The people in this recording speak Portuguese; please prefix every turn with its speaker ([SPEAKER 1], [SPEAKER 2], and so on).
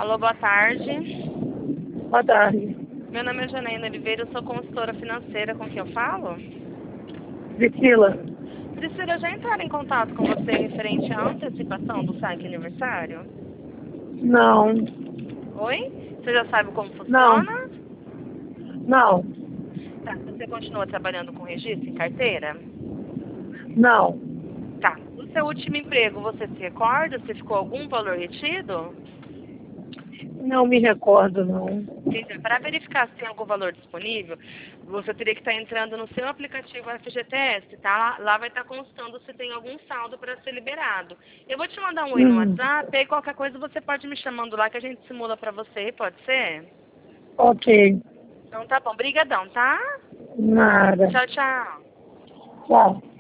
[SPEAKER 1] Alô, boa tarde.
[SPEAKER 2] Boa tarde.
[SPEAKER 1] Meu nome é Janaína Oliveira, eu sou consultora financeira. Com quem eu falo?
[SPEAKER 2] Priscila?
[SPEAKER 1] Priscila, já entraram em contato com você referente à antecipação do saque aniversário?
[SPEAKER 2] Não.
[SPEAKER 1] Oi? Você já sabe como
[SPEAKER 2] Não.
[SPEAKER 1] funciona?
[SPEAKER 2] Não.
[SPEAKER 1] Tá, você continua trabalhando com registro em carteira?
[SPEAKER 2] Não.
[SPEAKER 1] Tá. No seu último emprego, você se recorda se ficou algum valor retido?
[SPEAKER 2] Não me recordo, não.
[SPEAKER 1] Então, para verificar se tem algum valor disponível, você teria que estar entrando no seu aplicativo FGTS, tá? Lá vai estar constando se tem algum saldo para ser liberado. Eu vou te mandar um oi no WhatsApp, aí qualquer coisa você pode me chamando lá que a gente simula para você, pode ser?
[SPEAKER 2] Ok.
[SPEAKER 1] Então tá bom, brigadão, tá?
[SPEAKER 2] Nada.
[SPEAKER 1] Tchau, tchau.
[SPEAKER 2] Tchau.